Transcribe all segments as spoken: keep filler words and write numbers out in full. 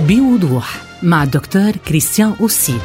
بوضوح مع الدكتور كريستيان أوسي.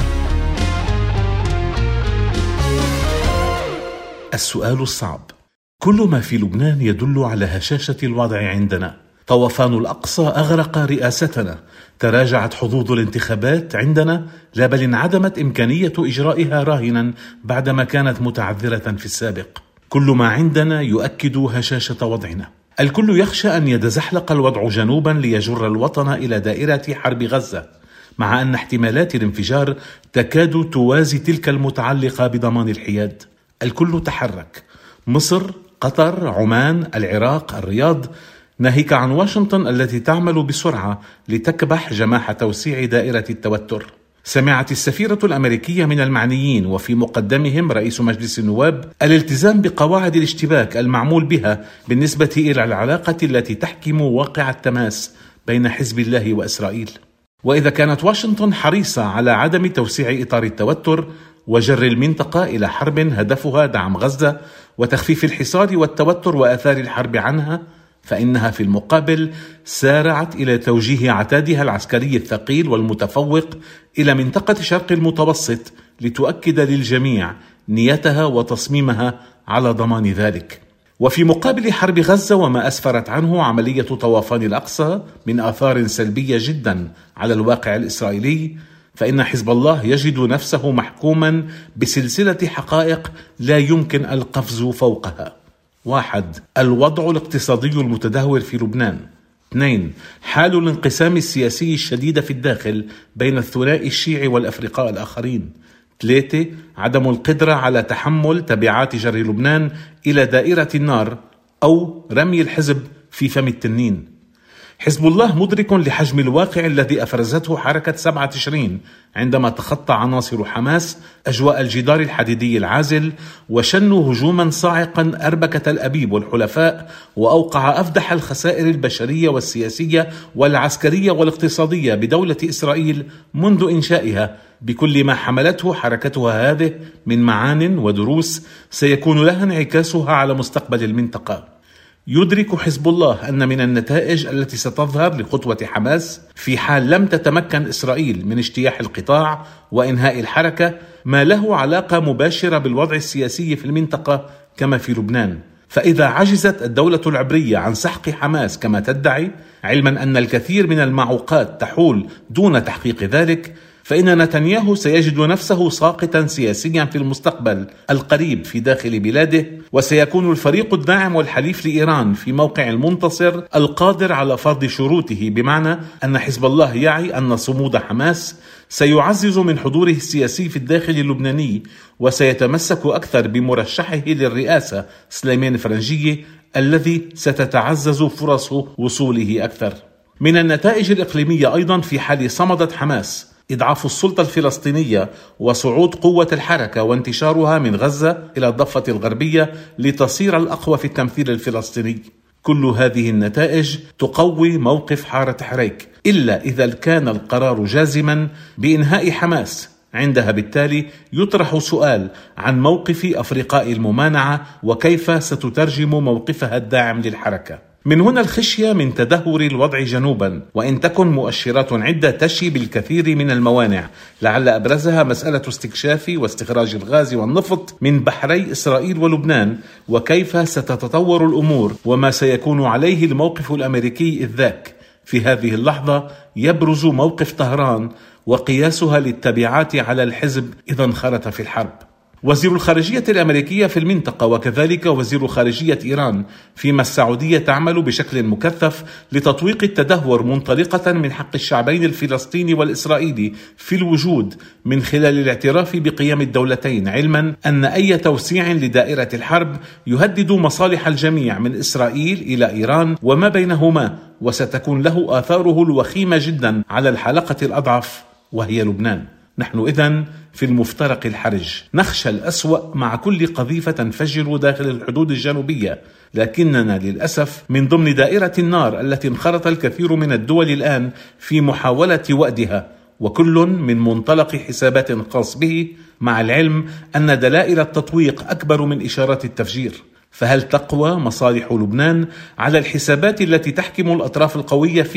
السؤال الصعب: كل ما في لبنان يدل على هشاشة الوضع عندنا. طوفان الأقصى أغرق رئاستنا، تراجعت حظوظ الانتخابات عندنا، لا بل انعدمت إمكانية إجرائها راهنا بعدما كانت متعذرة في السابق. كل ما عندنا يؤكد هشاشة وضعنا. الكل يخشى أن يتزحلق الوضع جنوبا ليجر الوطن إلى دائرة حرب غزة، مع أن احتمالات الانفجار تكاد توازي تلك المتعلقة بضمان الحياد. الكل تحرك: مصر، قطر، عمان، العراق، الرياض، ناهيك عن واشنطن التي تعمل بسرعة لتكبح جماح توسيع دائرة التوتر. سمعت السفيرة الأمريكية من المعنيين وفي مقدمهم رئيس مجلس النواب الالتزام بقواعد الاشتباك المعمول بها بالنسبة إلى العلاقة التي تحكم واقع التماس بين حزب الله وإسرائيل. وإذا كانت واشنطن حريصة على عدم توسيع إطار التوتر وجر المنطقة إلى حرب هدفها دعم غزة وتخفيف الحصار والتوتر وآثار الحرب عنها، فإنها في المقابل سارعت إلى توجيه عتادها العسكري الثقيل والمتفوق إلى منطقة شرق المتوسط لتؤكد للجميع نيتها وتصميمها على ضمان ذلك. وفي مقابل حرب غزة وما أسفرت عنه عملية طوفان الأقصى من آثار سلبية جدا على الواقع الإسرائيلي، فإن حزب الله يجد نفسه محكوما بسلسلة حقائق لا يمكن القفز فوقها. واحد: الوضع الاقتصادي المتدهور في لبنان. اثنين: حال الانقسام السياسي الشديد في الداخل بين الثنائي الشيعي والأفرقاء الآخرين. ثلاثة: عدم القدرة على تحمل تبعات جر لبنان إلى دائرة النار أو رمي الحزب في فم التنين. حزب الله مدرك لحجم الواقع الذي أفرزته حركة سبعة تشرين عندما تخطى عناصر حماس أجواء الجدار الحديدي العازل وشنوا هجوما صاعقا أربك تل أبيب والحلفاء، وأوقع أفدح الخسائر البشرية والسياسية والعسكرية والاقتصادية بدولة إسرائيل منذ إنشائها، بكل ما حملته حركتها هذه من معان ودروس سيكون لها انعكاسها على مستقبل المنطقة. يدرك حزب الله أن من النتائج التي ستظهر لخطوة حماس في حال لم تتمكن إسرائيل من اجتياح القطاع وإنهاء الحركة ما له علاقة مباشرة بالوضع السياسي في المنطقة كما في لبنان. فإذا عجزت الدولة العبرية عن سحق حماس كما تدعي، علما أن الكثير من المعوقات تحول دون تحقيق ذلك، فإن نتنياهو سيجد نفسه ساقطا سياسيا في المستقبل القريب في داخل بلاده، وسيكون الفريق الداعم والحليف لإيران في موقع المنتصر القادر على فرض شروطه، بمعنى أن حزب الله يعي أن صمود حماس سيعزز من حضوره السياسي في الداخل اللبناني، وسيتمسك أكثر بمرشحه للرئاسة سليمان فرنجية الذي ستتعزز فرص وصوله أكثر. من النتائج الإقليمية أيضا في حال صمدت حماس إضعاف السلطة الفلسطينية وصعود قوة الحركة وانتشارها من غزة إلى الضفة الغربية لتصير الأقوى في التمثيل الفلسطيني. كل هذه النتائج تقوي موقف حارة حريك، إلا إذا كان القرار جازما بإنهاء حماس. عندها بالتالي يطرح سؤال عن موقف أفرقاء الممانعة وكيف ستترجم موقفها الداعم للحركة. من هنا الخشية من تدهور الوضع جنوبا، وإن تكن مؤشرات عدة تشي بالكثير من الموانع، لعل أبرزها مسألة استكشاف واستخراج الغاز والنفط من بحري إسرائيل ولبنان، وكيف ستتطور الأمور وما سيكون عليه الموقف الأمريكي إذ ذاك. في هذه اللحظة يبرز موقف طهران وقياسها للتبعات على الحزب إذا انخرط في الحرب. وزير الخارجية الأمريكية في المنطقة وكذلك وزير خارجية إيران، فيما السعودية تعمل بشكل مكثف لتطويق التدهور منطلقة من حق الشعبين الفلسطيني والإسرائيلي في الوجود من خلال الاعتراف بقيم الدولتين، علما أن أي توسيع لدائرة الحرب يهدد مصالح الجميع من إسرائيل إلى إيران وما بينهما، وستكون له آثاره الوخيمة جدا على الحلقة الأضعف وهي لبنان. نحن إذن في المفترق الحرج، نخشى الأسوأ مع كل قذيفة تنفجر داخل الحدود الجنوبية، لكننا للأسف من ضمن دائرة النار التي انخرط الكثير من الدول الآن في محاولة وأدها، وكل من منطلق حسابات خاص به، مع العلم أن دلائل التطويق أكبر من إشارات التفجير. فهل تقوى مصالح لبنان على الحسابات التي تحكم الأطراف القوية فيه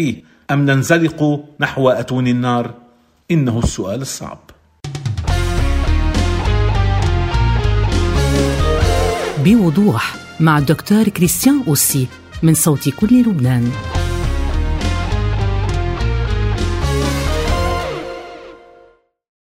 أم ننزلق نحو أتون النار؟ إنه السؤال الصعب. بوضوح مع الدكتور كريستيان أوسي من صوت كل لبنان.